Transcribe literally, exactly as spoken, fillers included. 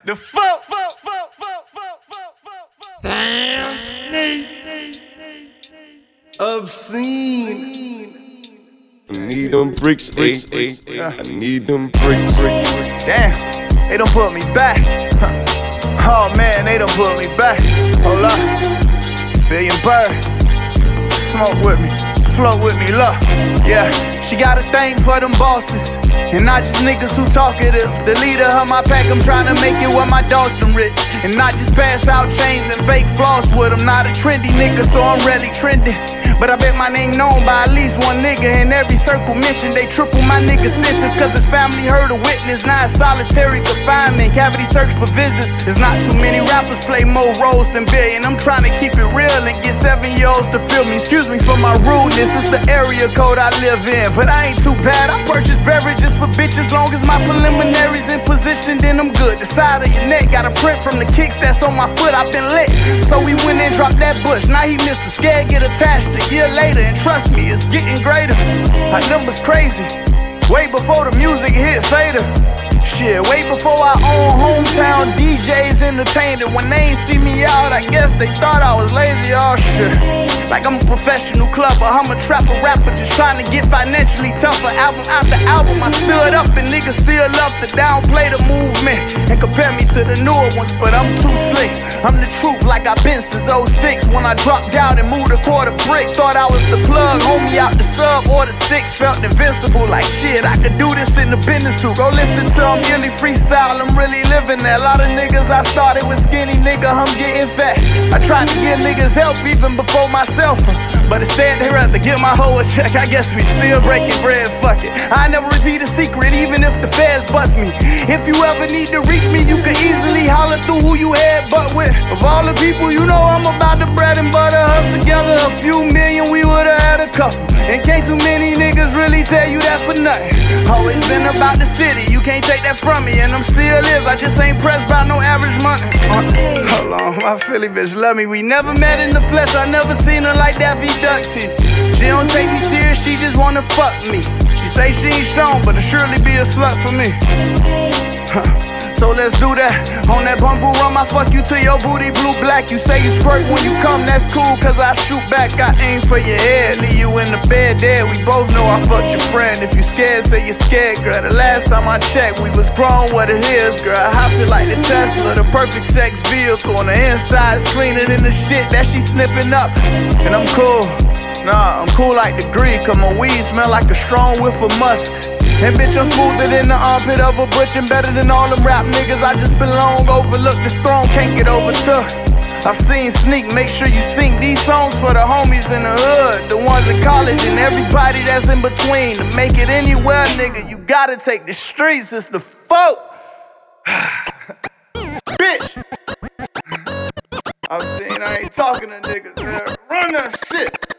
The fuck, fuck, fuck, fuck, fuck, fuck, fuck, Sam Sneak. Obscene. I need them bricks, bricks, bricks. I need them bricks, bricks. Damn, they done put me back. Oh man, they done put me back. Hold up, Billion Bird, smoke with me, float with me, look. Yeah, she got a thing for them bosses, and not just niggas who talkative. The leader of my pack, I'm trying to make it where my dogs some rich, and not just pass out chains and fake floss with them. Not a trendy nigga, so I'm really trending. But I bet my name known by at least one nigga in every circle mentioned. They triple my nigga sentence, cause his family heard a witness. Now it's solitary confinement, cavity search for visits. There's not too many rappers play more roles than Billion. I'm trying to keep it real and get seven year olds to feel me. Excuse me for my rudeness, it's the area code I live in. But I ain't too bad, I purchase beverages for bitches. Long as my preliminaries in position, then I'm good. The side of your neck got a print from the kicks that's on my foot, I've been lit. So we went and dropped that bush, now he missed the scare, get attached to year later, and trust me, it's getting greater. Our numbers crazy, way before the music hit fader. Shit, way before I own hometown D Js entertained it. When they ain't see me out, I guess they thought I was lazy. Oh shit, like I'm a professional clubber, I'm a trapper rapper, just trying to get financially tougher. Album after album, I stood up and niggas still love to downplay the movement and compare me to the newer ones, but I'm too slick. I'm the truth like I've been since oh six. When I dropped out and moved a quarter brick, thought I was the plug, homie out the sub or the six. Felt invincible, like shit, I could do this in the business too. Go listen to I'm really freestyle, I'm really living that. A lot of niggas I started with skinny, nigga, I'm getting fat. I tried to give niggas help even before myself, but instead they rather get my hoe a check. I guess we still breaking bread, fuck it. I never repeat a secret, even if the feds bust me. If you ever need to reach me, you can easily holler through who you had butt with. Of all the people, you know I'm about the bread and butter. Us together, a few million, we would've had a couple. And can't too many niggas really tell you that for nothing. Always been about the city, you can't take that from me, and I'm still is. I just ain't pressed by no average money. Uh, hold on, my Philly bitch love me. We never met in the flesh, I never seen her like Daffy Duck teeth. She don't take me serious, she just wanna fuck me. She say she ain't shown, but it'll surely be a slut for me. Huh. So let's do that. On that bumble rum, I fuck you till your booty blue black. You say you squirt when you come, that's cool, cause I shoot back. I aim for your head, leave you in the bed dead. We both know I fucked your friend. If you scared, say you scared, girl. The last time I checked, we was grown, what it is, girl. I feel like the Tesla, the perfect sex vehicle. On the inside's cleaner than the shit that she sniffing up. And I'm cool, nah, I'm cool like the Greek, cause my weed smell like a strong whiff of musk. And bitch, I'm smoother than the armpit of a butch, and better than all them rap niggas. I just belong, overlooked, this throne can't get overtook. I've seen Sneak, make sure you sing these songs for the homies in the hood, the ones in college, and everybody that's in between. To make it anywhere, nigga, you gotta take the streets, it's the folk. Bitch! I've seen, I ain't talking to niggas, man. Run that shit!